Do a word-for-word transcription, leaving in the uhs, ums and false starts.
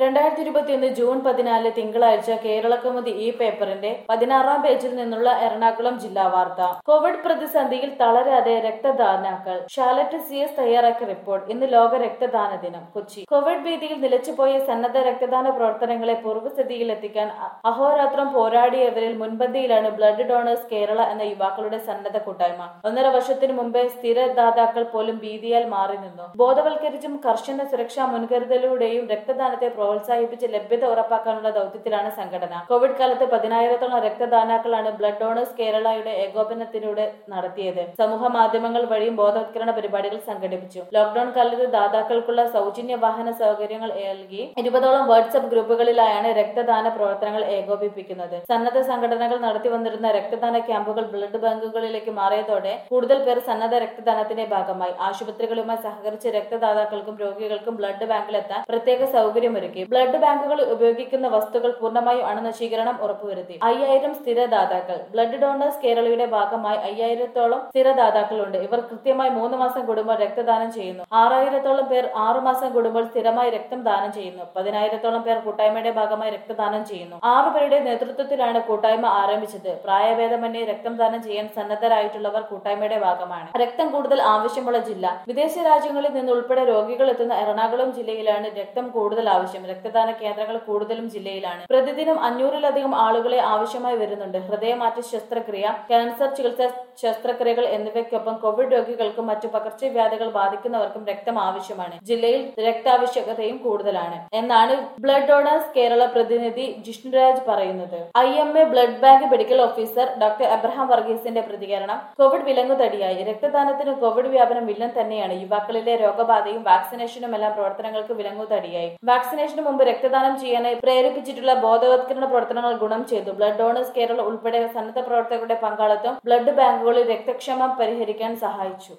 രണ്ടായിരത്തി ഇരുപത്തിയൊന്ന് ജൂൺ പതിനാല് തിങ്കളാഴ്ച കേരളകൗമുദി ഈ പേപ്പറിന്റെ പതിനാറാം പേജിൽ നിന്നുള്ള എറണാകുളം ജില്ലാ വാർത്ത. കോവിഡ് പ്രതിസന്ധിയിൽ തളരാതെ രക്തദാതാക്കൾ. ഷാലറ്റ് സി എസ് തയ്യാറാക്കിയ റിപ്പോർട്ട്. ഇന്ന് ലോക രക്തദാന ദിനം. കൊച്ചി. കോവിഡ് ഭീതിയിൽ നിലച്ചുപോയ സന്നദ്ധ രക്തദാന പ്രവർത്തനങ്ങളെ പൂർവ്വസ്ഥിതിയിൽ എത്തിക്കാൻ അഹോരാത്രം പോരാടിയവരിൽ മുൻപന്തിയിലാണ് ബ്ലഡ് ഡോണേഴ്സ് കേരള എന്ന യുവാക്കളുടെ സന്നദ്ധ കൂട്ടായ്മ. ഒന്നര വർഷത്തിനു മുമ്പേ സ്ഥിരദാതാക്കൾ പോലും ഭീതിയാൽ മാറി നിന്നു. ബോധവൽക്കരിച്ചും കർശന സുരക്ഷാ മുൻകരുതലൂടെയും രക്തദാനത്തെ പ്രോത്സാഹിപ്പിച്ച് ലഭ്യത ഉറപ്പാക്കാനുള്ള ദൌത്യത്തിലാണ് സംഘടന. കോവിഡ് കാലത്ത് പതിനായിരത്തോളം രക്തദാതാക്കളാണ് ബ്ലഡ് ഡോണേഴ്സ് കേരളയുടെ ഏകോപനത്തിലൂടെ നടത്തിയത്. സമൂഹ മാധ്യമങ്ങൾ വഴിയും ബോധവത്കരണ പരിപാടികൾ സംഘടിപ്പിച്ചു. ലോക്ഡൌൺ കാലത്ത് ദാതാക്കൾക്കുള്ള സൗജന്യ വാഹന സൗകര്യങ്ങൾ നൽകി ഇരുപതോളം വാട്സ്ആപ്പ് ഗ്രൂപ്പുകളിലായാണ് രക്തദാന പ്രവർത്തനങ്ങൾ ഏകോപിപ്പിക്കുന്നത്. സന്നദ്ധ സംഘടനകൾ നടത്തിവന്നിരുന്ന രക്തദാന ക്യാമ്പുകൾ ബ്ലഡ് ബാങ്കുകളിലേക്ക് മാറിയതോടെ കൂടുതൽ പേർ സന്നദ്ധ രക്തദാനത്തിന്റെ ഭാഗമായി. ആശുപത്രികളുമായി സഹകരിച്ച് രക്തദാതാക്കൾക്കും രോഗികൾക്കും ബ്ലഡ് ബാങ്കിലെത്താൻ പ്രത്യേക സൗകര്യമൊരുക്കി. ബ്ലഡ് ബാങ്കുകൾ ഉപയോഗിക്കുന്ന വസ്തുക്കൾ പൂർണ്ണമായും അണുനശീകരണം ഉറപ്പുവരുത്തി. അയ്യായിരം സ്ഥിരദാതാക്കൾ. ബ്ലഡ് ഡോണേഴ്സ് കേരളയുടെ ഭാഗമായി അയ്യായിരത്തോളം സ്ഥിരദാതാക്കളുണ്ട്. ഇവർ കൃത്യമായി മൂന്ന് മാസം കൂടുമ്പോൾ രക്തദാനം ചെയ്യുന്നു. ആറായിരത്തോളം പേർ ആറുമാസം കൂടുമ്പോൾ സ്ഥിരമായി രക്തം ദാനം ചെയ്യുന്നു. പതിനായിരത്തോളം പേർ കൂട്ടായ്മയുടെ ഭാഗമായി രക്തദാനം ചെയ്യുന്നു. ആറു പേരുടെ നേതൃത്വത്തിലാണ് കൂട്ടായ്മ ആരംഭിച്ചത്. പ്രായഭേദമന്യേ രക്തം ദാനം ചെയ്യാൻ സന്നദ്ധരായിട്ടുള്ളവർ കൂട്ടായ്മയുടെ ഭാഗമാണ്. രക്തം കൂടുതൽ ആവശ്യമുള്ള ജില്ല. വിദേശ രാജ്യങ്ങളിൽ നിന്നുൾപ്പെടെ രോഗികൾ എത്തുന്ന എറണാകുളം ജില്ലയിലാണ് രക്തം കൂടുതൽ ആവശ്യം. രക്തദാന കേന്ദ്രങ്ങൾ കൂടുതലും ജില്ലയിലാണ്. പ്രതിദിനം അഞ്ഞൂറിലധികം ആളുകളെ ആവശ്യമായി വരുന്നുണ്ട്. ഹൃദയമാറ്റ ശസ്ത്രക്രിയ, ക്യാൻസർ ചികിത്സാ ശസ്ത്രക്രിയകൾ എന്നിവയ്ക്കൊപ്പം കോവിഡ് രോഗികൾക്കും മറ്റു പകർച്ചവ്യാധികൾ ബാധിക്കുന്നവർക്കും രക്തം ആവശ്യമാണ്. ജില്ലയിൽ രക്താവശ്യകതയും കൂടുതലാണ് എന്നാണ് ബ്ലഡ് ഡോണേഴ്സ് കേരള പ്രതിനിധി ജിഷ്ണുരാജ് പറയുന്നത്. I M A blood bank medical officer doctor Abraham വർഗീസിന്റെ പ്രതികരണം. കോവിഡ് വിലങ്ങുതടിയായി. രക്തദാനത്തിന് കോവിഡ് വ്യാപനം വില്ലൻ തന്നെയാണ്. യുവാക്കളിലെ രോഗബാധയും വാക്സിനേഷനുമെല്ലാം പ്രവർത്തനങ്ങൾക്ക് വിലങ്ങുതടിയായി. വാക്സിനേഷന് മുമ്പ് രക്തദാനം ചെയ്യാനായി പ്രേരിപ്പിച്ചിട്ടുള്ള ബോധവത്കരണ പ്രവർത്തനങ്ങൾ ഗുണം ചെയ്തു. ബ്ലഡ് ഡോണേഴ്സ് കേരള ഉൾപ്പെടെ സന്നദ്ധ പ്രവർത്തകരുടെ പങ്കാളിത്തം ബ്ലഡ് ബാങ്കുകളിൽ രക്തക്ഷാമം പരിഹരിക്കാൻ സഹായിച്ചു.